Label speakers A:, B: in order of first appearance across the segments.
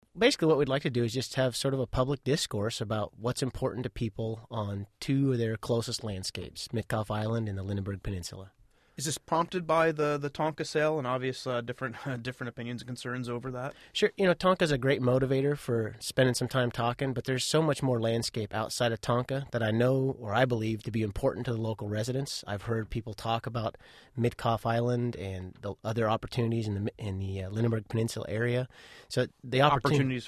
A: Basically, what we'd like to do is just have sort of a public discourse about what's important to people on two of their closest landscapes, Mitkoff Island and the Lindenberg Peninsula.
B: Is this prompted by the Tonka sale and obvious different opinions and concerns over that?
A: Sure, Tonka's a great motivator for spending some time talking, but there's so much more landscape outside of Tonka that I know or I believe to be important to the local residents. I've heard people talk about Mitkoff Island and the other opportunities in the Lindenberg Peninsula area. So the
B: opportunities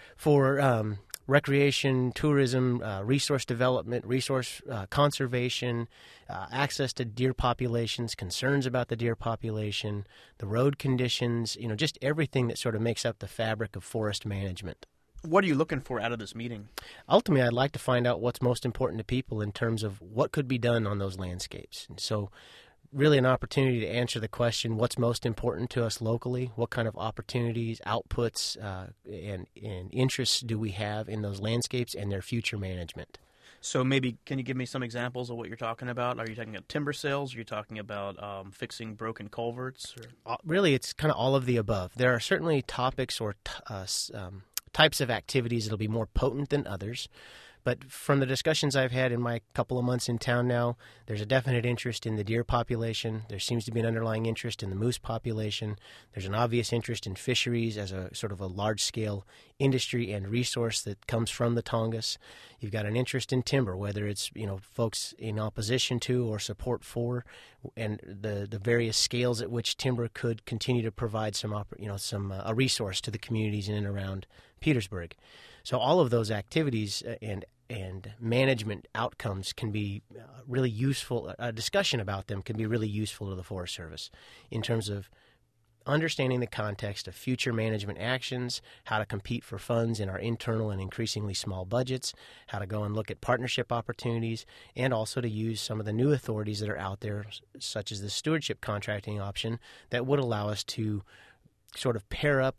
A: for recreation, tourism, resource development, resource conservation, access to deer populations, concerns about the deer population, the road conditions, just everything that sort of makes up the fabric of forest management.
B: What are you looking for out of this meeting?
A: Ultimately, I'd like to find out what's most important to people in terms of what could be done on those landscapes. And so really an opportunity to answer the question, what's most important to us locally? What kind of opportunities, outputs, and interests do we have in those landscapes and their future management?
B: So maybe can you give me some examples of what you're talking about? Are you talking about timber sales? Are you talking about fixing broken culverts?
A: Really, it's kind of all of the above. There are certainly topics or types of activities that will be more potent than others. But from the discussions I've had in my couple of months in town now, there's a definite interest in the deer population. There seems to be an underlying interest in the moose population. There's an obvious interest in fisheries as a sort of a large-scale industry and resource that comes from the Tongass. You've got an interest in timber, whether it's folks in opposition to or support for, and the various scales at which timber could continue to provide a resource to the communities in and around Petersburg. So all of those activities and management outcomes can be really useful. A discussion about them can be really useful to the Forest Service in terms of understanding the context of future management actions, how to compete for funds in our internal and increasingly small budgets, how to go and look at partnership opportunities, and also to use some of the new authorities that are out there, such as the stewardship contracting option, that would allow us to sort of pair up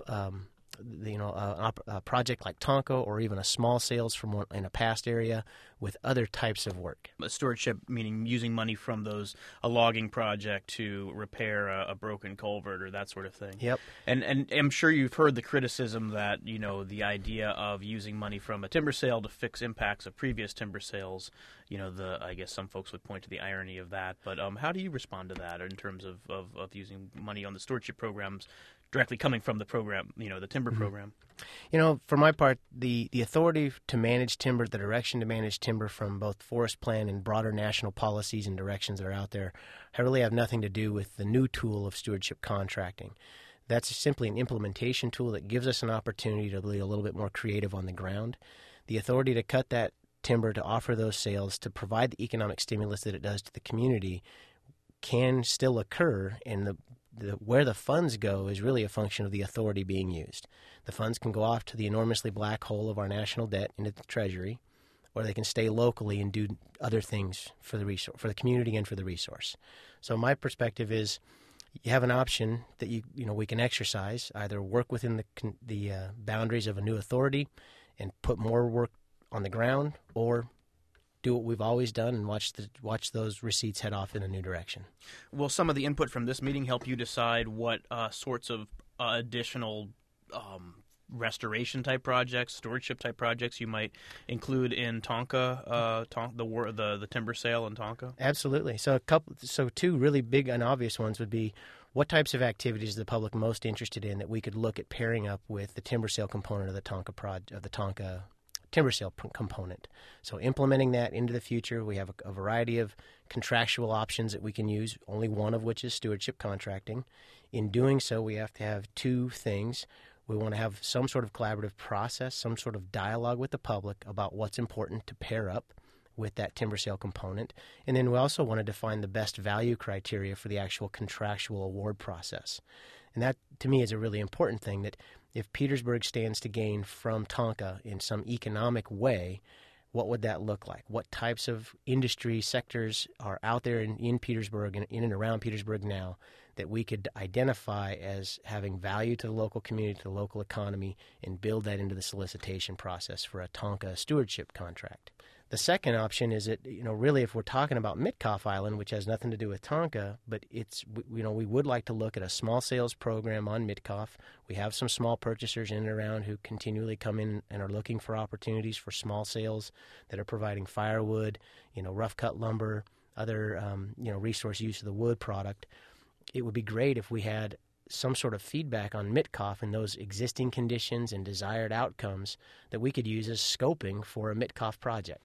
A: a project like Tonka or even a small sales from one in a past area with other types of work.
B: Stewardship meaning using money from a logging project to repair a broken culvert or that sort of thing.
A: Yep.
B: And I'm sure you've heard the criticism that, the idea of using money from a timber sale to fix impacts of previous timber sales, I guess some folks would point to the irony of that. But how do you respond to that in terms of using money on the stewardship programs directly coming from the program, the timber program?
A: For my part, the authority to manage timber, the direction to manage timber from both forest plan and broader national policies and directions that are out there, really have nothing to do with the new tool of stewardship contracting. That's simply an implementation tool that gives us an opportunity to be a little bit more creative on the ground. The authority to cut that timber, to offer those sales, to provide the economic stimulus that it does to the community can still occur, and where the funds go is really a function of the authority being used. The funds can go off to the enormously black hole of our national debt into the Treasury, or they can stay locally and do other things for the community and for the resource. So my perspective is you have an option that we can exercise, either work within the boundaries of a new authority and put more work on the ground, or do what we've always done and watch those receipts head off in a new direction.
B: Will some of the input from this meeting help you decide what sorts of additional restoration type projects, stewardship type projects you might include in Tonka, the timber sale in Tonka?
A: Absolutely. So two really big and obvious ones would be, what types of activities is the public most interested in that we could look at pairing up with the timber sale component of the Tonka timber sale component. So implementing that into the future, we have a variety of contractual options that we can use, only one of which is stewardship contracting. In doing so, we have to have two things. We want to have some sort of collaborative process, some sort of dialogue with the public about what's important to pair up with that timber sale component. And then we also want to define the best value criteria for the actual contractual award process. And that, to me, is a really important thing, that if Petersburg stands to gain from Tonka in some economic way, what would that look like? What types of industry sectors are out there in Petersburg and in and around Petersburg now that we could identify as having value to the local community, to the local economy, and build that into the solicitation process for a Tonka stewardship contract? The second option is that, really if we're talking about Mitkoff Island, which has nothing to do with Tonka, but we would like to look at a small sales program on Mitkoff. We have some small purchasers in and around who continually come in and are looking for opportunities for small sales that are providing firewood, rough cut lumber, other, resource use of the wood product. It would be great if we had some sort of feedback on Mitkoff and those existing conditions and desired outcomes that we could use as scoping for a Mitkoff project.